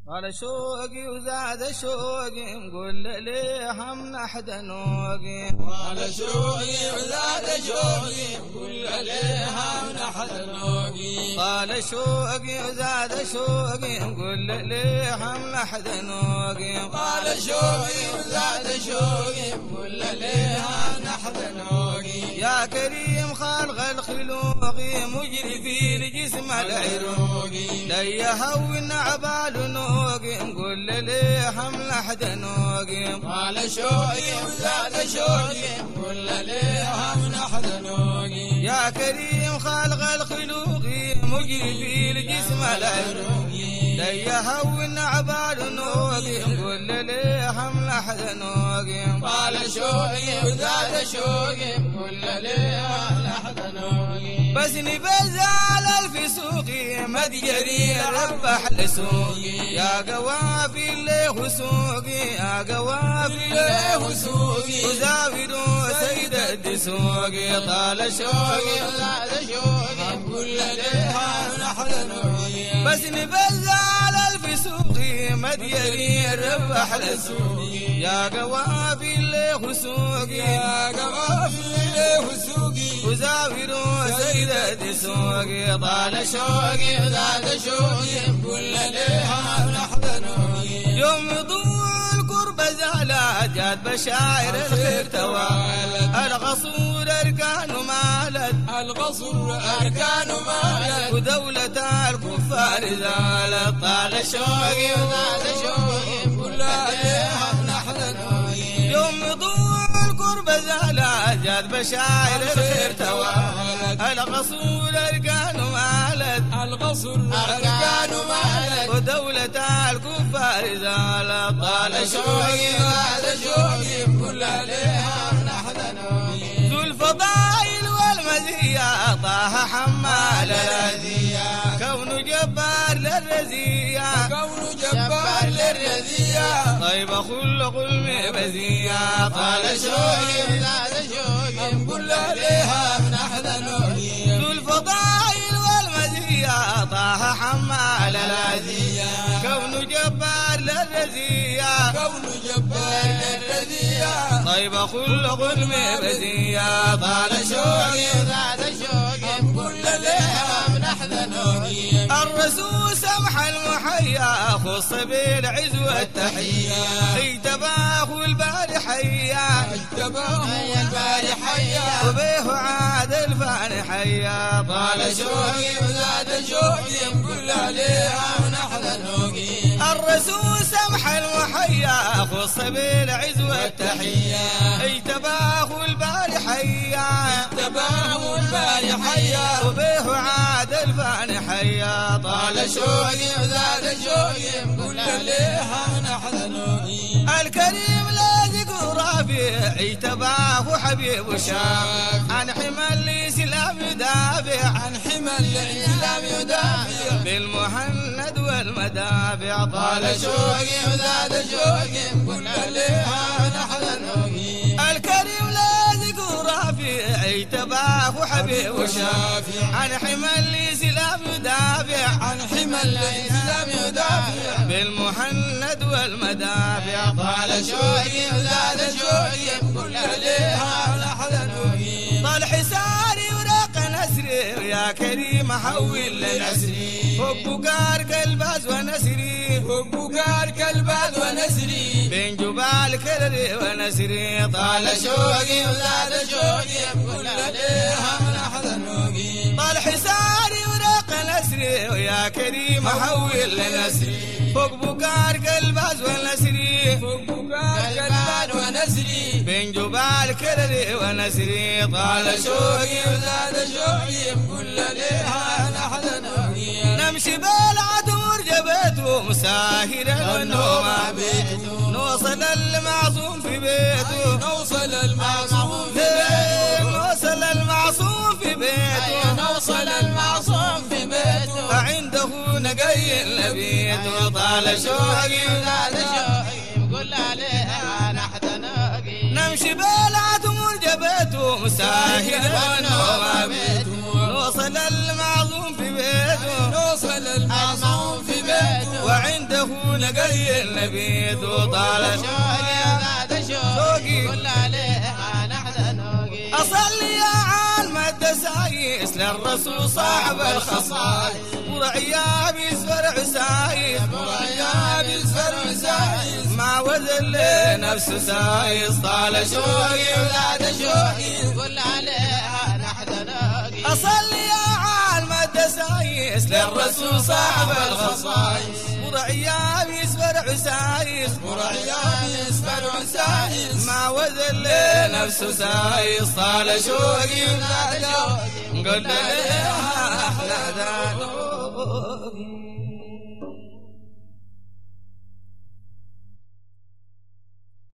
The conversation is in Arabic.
قال شوقي وزاد شوقي نقول ليه هم نحد نوقي. قال شوقي وزاد شوقي نقول ليه هم نحد نوقي. قال شوقي وزاد شوقي نقول ليه هم نحد نوقي. قال شوقي وزاد شوقي نقول ليه هم نحد نوقي. يا كريم خالق الخلوق مجري في الجسم العروقي لا يهون عبال نوقي نقول ليه هم لحد نوقي. قال شوقي وزاد شوقي نقول ليه هم نحد نوقي. يا كريم خالق الخلوق مجري في الجسم العروقي لا يهون عبال نوقي نقول ليه هم لحد نوقي. قال شوقي وزاد شوقي نقول ليه هم نحد نوقي. بس نبزال الفسوقي مديري ربح لسوقي يا قوافي اللي سوقي يا قوافي اللي سوقي وزاودوا سيد الدسوقي. طال شوقي وزاد شوقي نقول ليه هم نحد نوقي. بس نبزال الفسوقي مديري ربح لسوقي يا قوافي اللي سوقي يا قوافي اللي سوقي وزاودوا سيد الدسوقي. طال شوقي وزاد شوقي نقول ليه هم نحد نوقي. يوم طول قرب زالت جات بشاعر الخير توالت القصور أركان مالت القصر أركان مالت ودولة الكفار زالت. طال شوقي وزاد شوقي نقول ليه هم نحد نوقي. يوم طول قرب زالت جات بشاعر الخير توالت القصور أركان مالت القصر أركان مالت ودولة الكفار زالت. طال شوقي وزاد شوقي نقول ليه هم نحد نوقي. ذو الفضائل والمزية طه حمال الأذية كون جبار للرزية كون جبار للرزية طيب خلق المبزية. طال شوقي وزاد شوقي نقول ليه هم نحد نوقي. ذو الفضائل والمزية طه حمال الأذية كون جبار للرزية كون جبار للرزية طيب خلق المبزية. طال شوقي وزاد شوقي نقول ليه هم نحد نوقي. الرسول سمح المحيا خص بالعز والتحية اجتباه الباري حيا اجتباه الباري حيا وبيه عاد الفاني حيا. طال شوقي وزاد شوقي نقول ليه هم نحد نوقي. الرسول سمح المحيا خص بالعز والتحية اجتباه الباري حيا اجتباه الباري حيا وبيه عاد الفاني حيا. طال شوقي وزاد شوقي نقول ليه هم نحد نوقي. الكريم لازق رافع اجتباه حبيب شاف عن حمى الإسلام يدافع عن حمى الإسلام يدافع بالمهند والمدافع. طال شوقي وزاد شوقي نقول ليه هم نحد نوقي. الكريم لازق رافع اجتباه حبيب شافع عن حمى الإسلام يدافع عن حمى الإسلام يدافع بالمهند والمدافع. طال شوقي وزاد شوقي نقول ليه هم نحد نوقي. طال حساري وراق نسري ويا كريم حول لنسري وبقار كالباز ونسري وبقار كالباز ونسري بين جبال كرري ونسري. طال شوقي وزاد شوقي نقول ليه هم نحد نوقي. طال حساري وراق نسري ويا كريم حول لنسري فوق بقار كالباز ونسري فوق بقار كالباز ونسري بين جبال كرري ونسري. طال شوقي وزاد شوقي نقول ليه هم نحد نوقي. نمشي بالعدور جبته مساهرا والنوم بيته نوصل المعصوم في بيته نوصل المعصوم في بيته نوصل المعصوم في بيته نوصل المعصوم في بيته عنده نقي لبيته. طال شوقي وزاد شوقي نقول ليه نحد نوقي. نمشي بالعدور جبته مساهرا والنوم بيته نوصل المعصوم في بيته نوصل المعصوم في بيته وعنده ونقي النبي وطال شوقي كل عليها نحزن أصلي يا عالم الدسايس للرسول صاحب الخصائص ورعيا بيسفر عسايس ورعيا بيسفر عسايس ما وذل نفسه سايس طال شوقي ولاد شوقي كل عليها نحزن أصلي يا عالم الدسايس للرسول صاحب الخصائص ورعيا بيسفر عسايس ورعيا بيسفر عسايس ما وذل نفسه سايس طال شوقي ولاد شوقي قل لها أحلى ذا